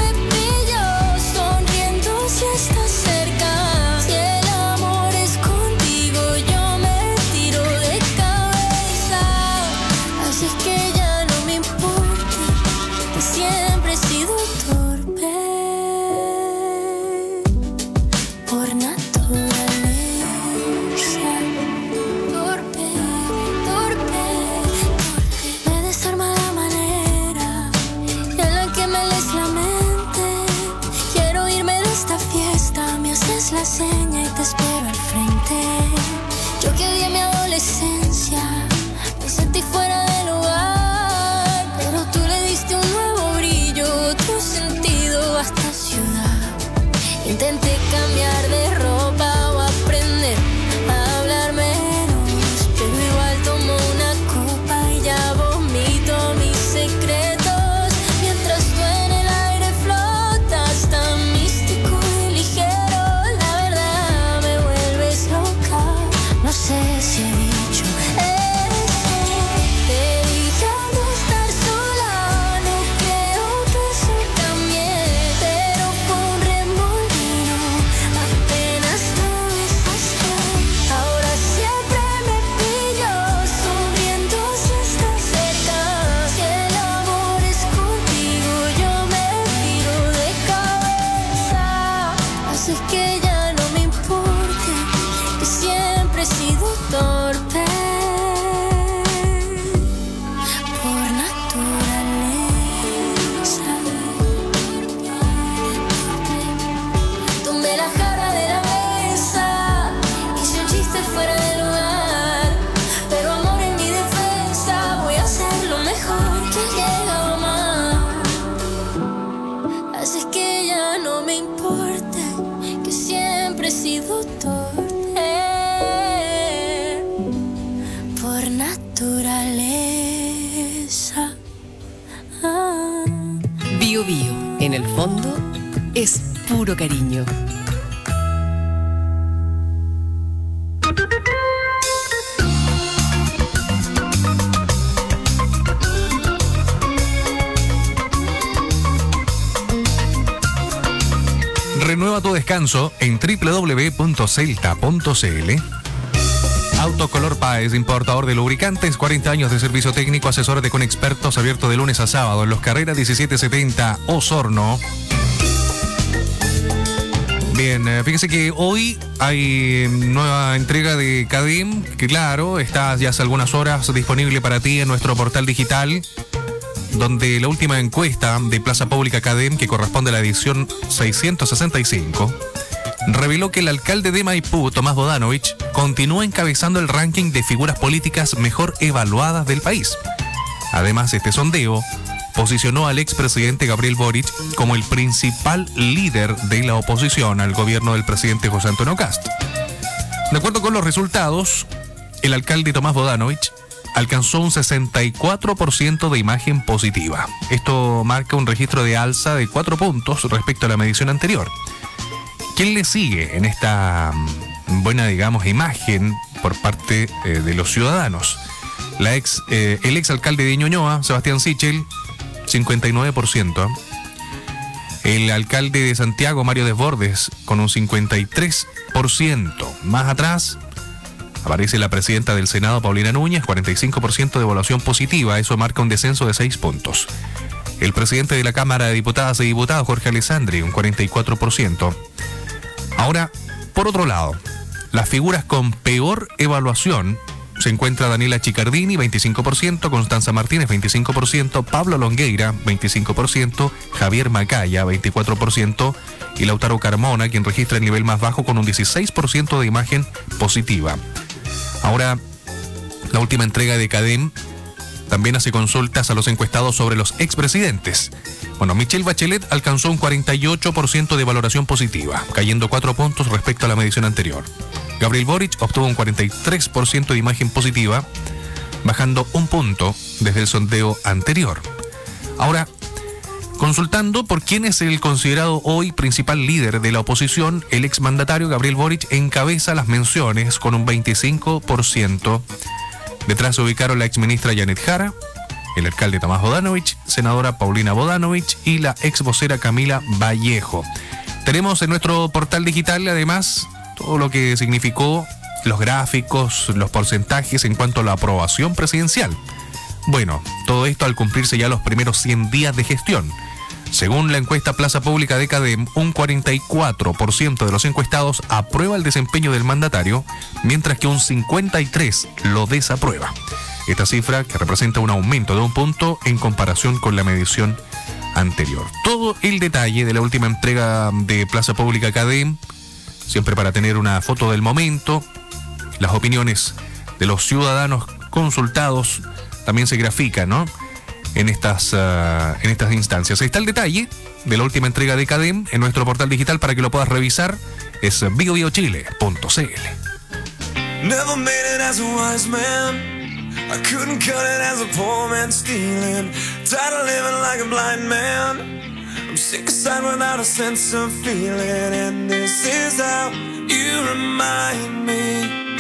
la seña y te espero al frente. Yo que odié mi adolescencia, me sentí fuera de lugar, pero tú le diste un nuevo brillo, otro sentido a esta ciudad. Intenté cambiar de ropa o aprender a hablar menos, pero igual tomo una copa y ya vomito mis secretos, mientras tú en el aire flotas tan místico y ligero. La verdad me vuelves loca, no sé si he dicho eso. Te dije al no estar sola, no creo que eso cambie, pero fue un remolino apenas te besaste. Ahora siempre me pillo sonriendo si estás cerca. Si el amor es contigo, yo me tiro de cabeza. Así que ya no me importa que siempre he sido torpe por naturaleza. Tomé la jarra de la mesa, hice un chiste fuera de lugar, pero amor, en mi defensa voy a hacer lo mejor que he llegado a amar. Así que ya no me importa que siempre he sido torpe por naturaleza. Ah. Bio Bio, en el fondo, es puro cariño. Renueva tu descanso en doble u doble u doble u punto celta punto c l. Autocolor Páez, importador de lubricantes, cuarenta años de servicio técnico, asesórate con expertos, abierto de lunes a sábado en Los Carreras diecisiete setenta, Osorno. Bien, eh, fíjese que hoy hay nueva entrega de CADEM, que claro, está ya hace algunas horas disponible para ti en nuestro portal digital, donde la última encuesta de Plaza Pública CADEM, que corresponde a la edición seiscientos sesenta y cinco, reveló que el alcalde de Maipú, Tomás Bodanovich, continúa encabezando el ranking de figuras políticas mejor evaluadas del país. Además, este sondeo posicionó al expresidente Gabriel Boric como el principal líder de la oposición al gobierno del presidente José Antonio Kast. De acuerdo con los resultados, el alcalde Tomás Bodanovich alcanzó un sesenta y cuatro por ciento de imagen positiva. Esto marca un registro de alza de cuatro puntos respecto a la medición anterior. ¿Quién le sigue en esta buena, digamos, imagen por parte eh, de los ciudadanos? La ex, eh, el ex alcalde de Ñuñoa, Sebastián Sichel, cincuenta y nueve por ciento. El alcalde de Santiago, Mario Desbordes, con un cincuenta y tres por ciento. Más atrás aparece la presidenta del Senado, Paulina Núñez, cuarenta y cinco por ciento de evaluación positiva. Eso marca un descenso de seis puntos. El presidente de la Cámara de Diputadas y Diputados, Jorge Alessandri, un cuarenta y cuatro por ciento. Ahora, por otro lado, las figuras con peor evaluación se encuentra Daniela Chicardini, veinticinco por ciento, Constanza Martínez, veinticinco por ciento, Pablo Longueira, veinticinco por ciento, Javier Macaya, veinticuatro por ciento, y Lautaro Carmona, quien registra el nivel más bajo con un dieciséis por ciento de imagen positiva. Ahora, la última entrega de CADEM también hace consultas a los encuestados sobre los expresidentes. Bueno, Michelle Bachelet alcanzó un cuarenta y ocho por ciento de valoración positiva, cayendo cuatro puntos respecto a la medición anterior. Gabriel Boric obtuvo un cuarenta y tres por ciento de imagen positiva, bajando un punto desde el sondeo anterior. Ahora, consultando por quién es el considerado hoy principal líder de la oposición, el exmandatario Gabriel Boric encabeza las menciones con un veinticinco por ciento. Detrás se ubicaron la exministra Janet Jara, el alcalde Tomás Bodanovich, senadora Paulina Bodanovich y la ex vocera Camila Vallejo. Tenemos en nuestro portal digital, además, todo lo que significó los gráficos, los porcentajes en cuanto a la aprobación presidencial. Bueno, todo esto al cumplirse ya los primeros cien días de gestión. Según la encuesta Plaza Pública de CADEM, un cuarenta y cuatro por ciento de los encuestados aprueba el desempeño del mandatario, mientras que un cincuenta y tres por ciento lo desaprueba. Esta cifra que representa un aumento de un punto en comparación con la medición anterior. Todo el detalle de la última entrega de Plaza Pública CADEM siempre para tener una foto del momento. Las opiniones de los ciudadanos consultados también se grafican, ¿no?, en estas, uh, en estas instancias. Ahí está el detalle de la última entrega de CADEM en nuestro portal digital para que lo puedas revisar. Es bio bio chile punto c l. Never made it as a wise man. I couldn't cut it as a poor man stealing. Tired of living like a blind man. I'm sick aside without a sense of feeling. And this is how you remind me.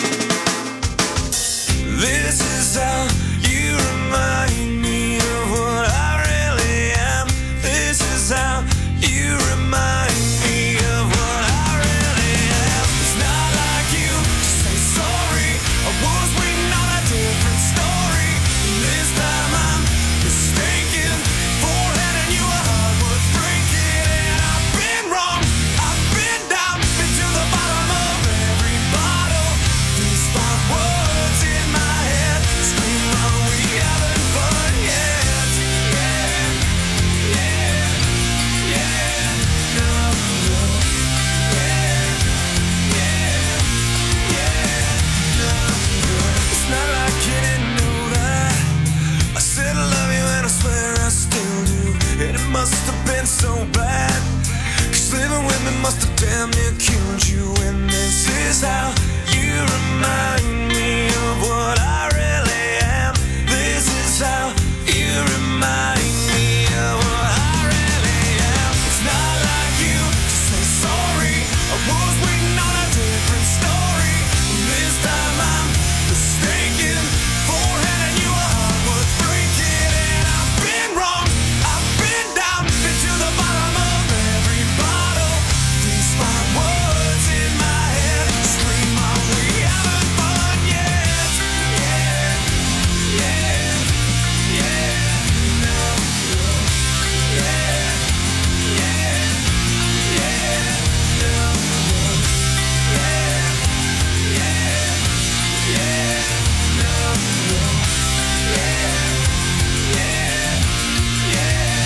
This is how you remind me of what I really am. This is how you remind me of what I really am. It's not like you to say sorry. I was waiting on a different story. This time I'm mistaken for handing you a heart worth breaking. And I've been wrong, I've been down, been to the bottom of every bottle. These five words in my head scream, are we having fun yet? Yeah, yeah, yeah, no, no, yeah, yeah, yeah, no, no. It's not like you didn't know that I said I love you and I swear I still do. And it must have been so bad, 'cause living with me must have damn near killed you. And this is how you remind me of what I really am. This is how you remind me of what I really am. It's not like you to say sorry. I was waiting on a different story. This time I'm mistaken for handing you a heart worth breaking. And I've been wrong, I've been down, been to the bottom of every bottle. These five words in my head scream, are we having fun yet? Yeah, yeah, yeah, no, no, yeah, yeah, yeah, no, no, yeah, yeah, yeah, no, no, yeah, yeah, yeah,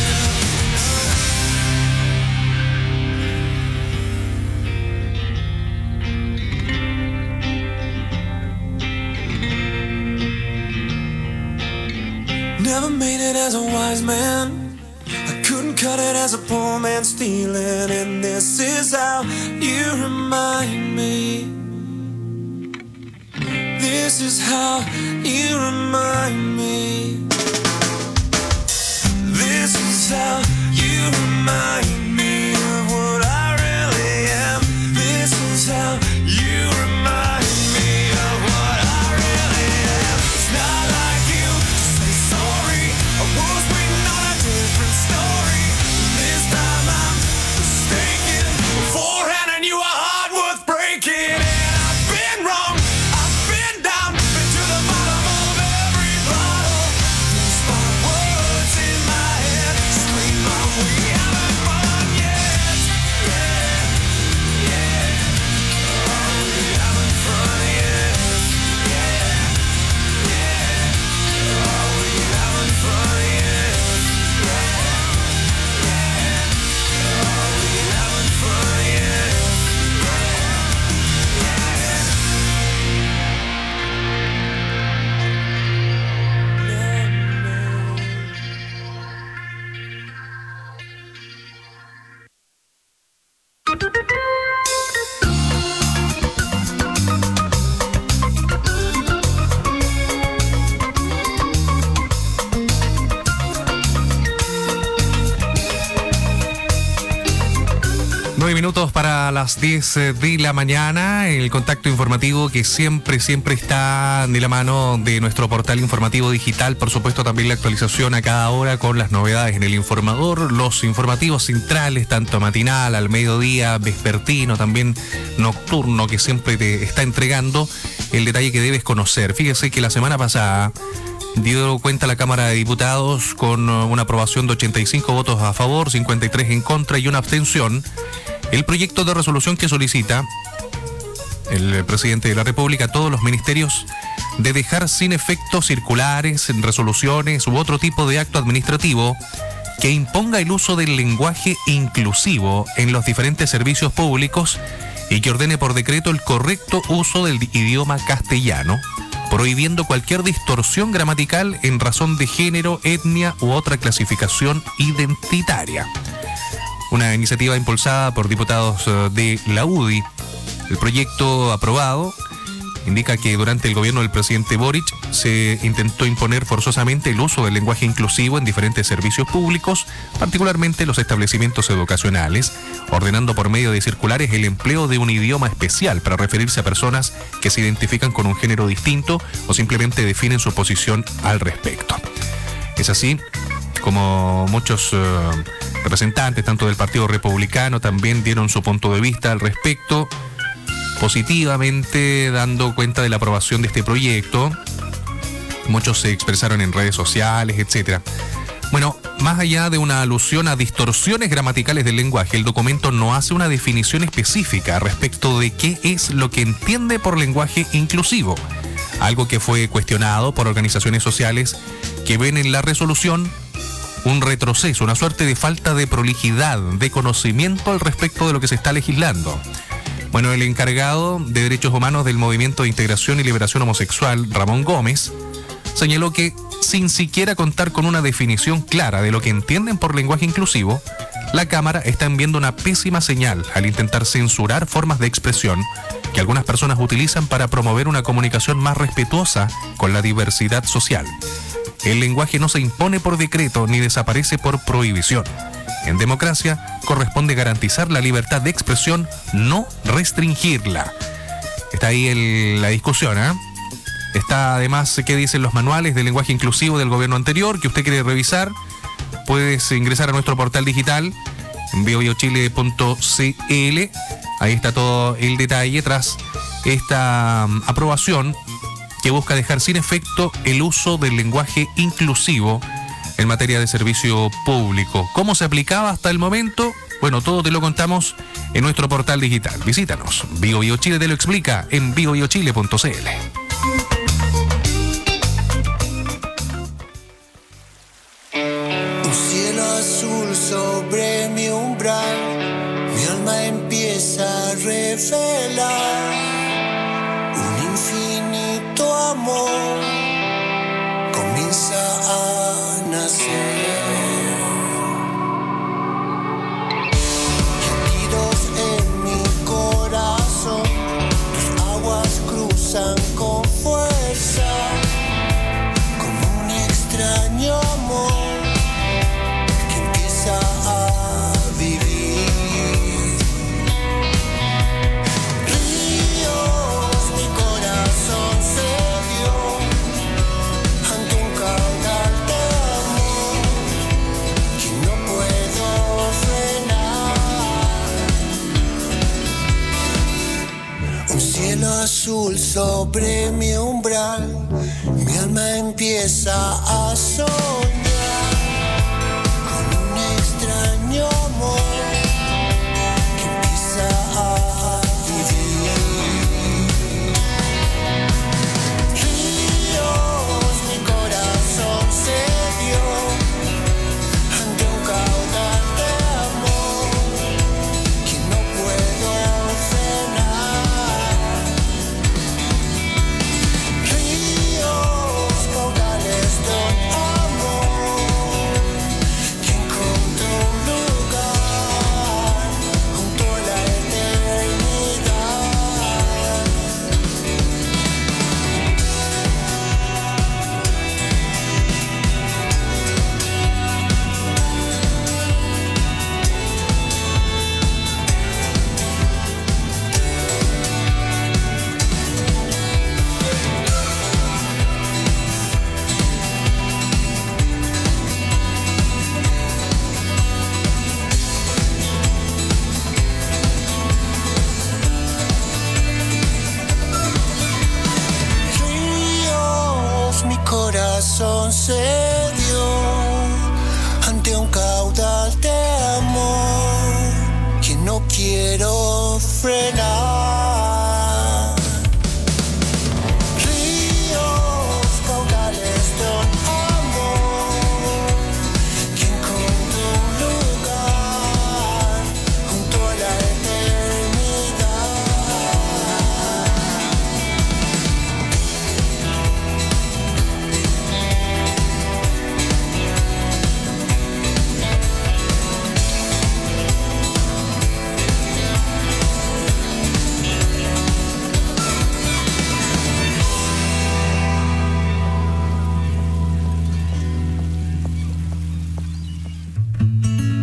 Never made it as a wise man. I couldn't cut it as a poor man stealing. And this is how you remind me. This is how you remind me. This is how you remind me of what I really am. This is how you remind me of what I really am. It's not like you to say sorry. I was waiting on a different story. This time I'm mistaken for handing you a heart worth breaking. And I've been wrong, I've been down, been to the bottom of every bottle. These five words in my head scream, are we having fun yet? Yeah, yeah, are we having fun yet? Yeah, yeah, are we having fun yet? Yeah, yeah, are we having fun yet? Nueve minutos para las diez de la mañana, el contacto informativo que siempre, siempre está de la mano de nuestro portal informativo digital. Por supuesto, también la actualización a cada hora con las novedades en el informador, los informativos centrales, tanto matinal, al mediodía, vespertino, también nocturno, que siempre te está entregando el detalle que debes conocer. Fíjese que la semana pasada dio cuenta la Cámara de Diputados con una aprobación de ochenta y cinco votos a favor, cincuenta y tres en contra y una abstención. El proyecto de resolución que solicita el presidente de la República a todos los ministerios de dejar sin efecto circulares, resoluciones u otro tipo de acto administrativo que imponga el uso del lenguaje inclusivo en los diferentes servicios públicos y que ordene por decreto el correcto uso del idioma castellano, prohibiendo cualquier distorsión gramatical en razón de género, etnia u otra clasificación identitaria. Una iniciativa impulsada por diputados de la U D I. El proyecto aprobado indica que durante el gobierno del presidente Boric se intentó imponer forzosamente el uso del lenguaje inclusivo en diferentes servicios públicos, particularmente los establecimientos educacionales, ordenando por medio de circulares el empleo de un idioma especial para referirse a personas que se identifican con un género distinto o simplemente definen su posición al respecto. Es así como muchos eh, representantes, tanto del Partido Republicano, también dieron su punto de vista al respecto, positivamente dando cuenta de la aprobación de este proyecto. Muchos se expresaron en redes sociales, etcétera. Bueno, más allá de una alusión a distorsiones gramaticales del lenguaje, el documento no hace una definición específica respecto de qué es lo que entiende por lenguaje inclusivo, algo que fue cuestionado por organizaciones sociales que ven en la resolución un retroceso, una suerte de falta de prolijidad, de conocimiento al respecto de lo que se está legislando. Bueno, el encargado de Derechos Humanos del Movimiento de Integración y Liberación Homosexual, Ramón Gómez, señaló que, sin siquiera contar con una definición clara de lo que entienden por lenguaje inclusivo, la Cámara está enviando una pésima señal al intentar censurar formas de expresión que algunas personas utilizan para promover una comunicación más respetuosa con la diversidad social. El lenguaje no se impone por decreto ni desaparece por prohibición. En democracia corresponde garantizar la libertad de expresión, no restringirla. Está ahí el, la discusión, ¿eh? Está además qué dicen los manuales de lenguaje inclusivo del gobierno anterior, que usted quiere revisar. Puedes ingresar a nuestro portal digital en bio bio chile punto c l. Ahí está todo el detalle tras esta um, aprobación que busca dejar sin efecto el uso del lenguaje inclusivo en materia de servicio público. ¿Cómo se aplicaba hasta el momento? Bueno, todo te lo contamos en nuestro portal digital. Visítanos. Bio Bio Chile te lo explica en bio bio chile punto c l. Un cielo azul sobre mi umbral, mi alma empieza a revelar un infinito amor, comienza a nacer. Latidos en mi corazón, tus aguas cruzan con fuerza, como un extraño amor que empieza a vivir. Ríos, mi corazón se dio ante un caudal de amor que no puedo frenar. Un cielo azul sobre mi umbral, mi alma empieza a soñar con un extraño amor que empieza a vivir. Ríos, mi corazón se dio ante un caudal de amor que no puedo frenar. Ríos, caudales de amor que encontró un lugar junto a la eternidad. Ríos, mi corazón se dio ante un caudal de amor que no quiero frenar. Ríos, caudales de amor que encontró un lugar junto a la eternidad.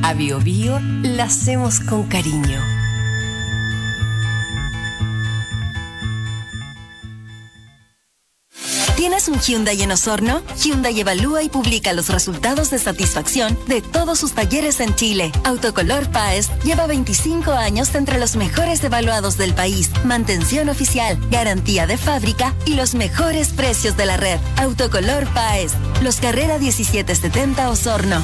A Bio Bio la hacemos con cariño. ¿Tienes un Hyundai en Osorno? Hyundai evalúa y publica los resultados de satisfacción de todos sus talleres en Chile. Autocolor Páez lleva veinticinco años entre los mejores evaluados del país. Mantención oficial, garantía de fábrica y los mejores precios de la red. Autocolor Páez, Los Carrera diecisiete setenta Osorno.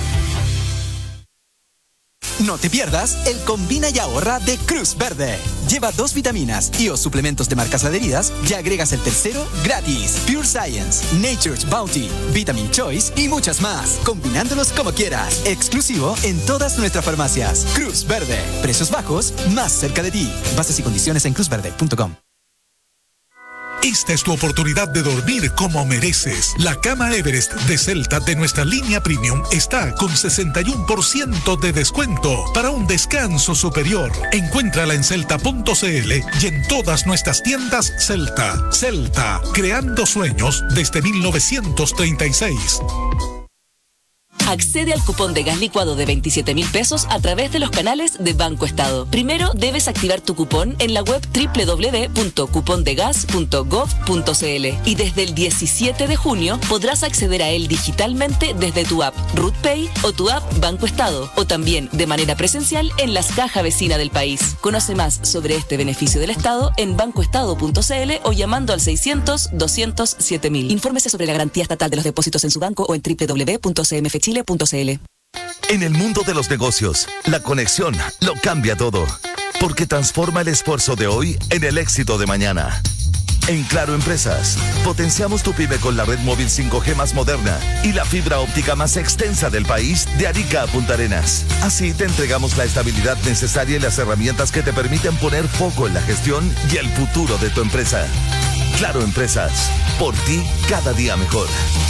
No te pierdas el Combina y Ahorra de Cruz Verde. Lleva dos vitaminas y o suplementos de marcas adheridas y agregas el tercero gratis. Pure Science, Nature's Bounty, Vitamin Choice y muchas más. Combinándolos como quieras. Exclusivo en todas nuestras farmacias. Cruz Verde. Precios bajos, más cerca de ti. Bases y condiciones en cruz verde punto com. Esta es tu oportunidad de dormir como mereces. La cama Everest de Celta de nuestra línea Premium está con sesenta y uno por ciento de descuento para un descanso superior. Encuéntrala en celta punto cl y en todas nuestras tiendas Celta. Celta, creando sueños desde mil novecientos treinta y seis. Accede al cupón de gas licuado de veintisiete mil pesos a través de los canales de Banco Estado. Primero debes activar tu cupón en la web doble u doble u doble u punto cupondegas punto gov punto cl y desde el diecisiete de junio podrás acceder a él digitalmente desde tu app RootPay o tu app Banco Estado o también de manera presencial en las cajas vecinas del país. Conoce más sobre este beneficio del Estado en bancoestado punto cl o llamando al seiscientos, doscientos, siete mil. Infórmese sobre la garantía estatal de los depósitos en su banco o en doble u doble u doble u punto c m f chile punto c l. En el mundo de los negocios, la conexión lo cambia todo, porque transforma el esfuerzo de hoy en el éxito de mañana. En Claro Empresas, potenciamos tu pyme con la red móvil cinco G más moderna y la fibra óptica más extensa del país de Arica a Punta Arenas. Así te entregamos la estabilidad necesaria y las herramientas que te permiten poner foco en la gestión y el futuro de tu empresa. Claro Empresas, por ti cada día mejor.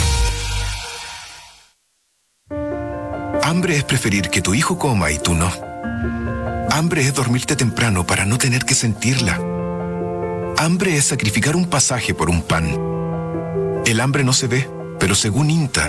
Hambre es preferir que tu hijo coma y tú no. Hambre es dormirte temprano para no tener que sentirla. Hambre es sacrificar un pasaje por un pan. El hambre no se ve, pero según INTA,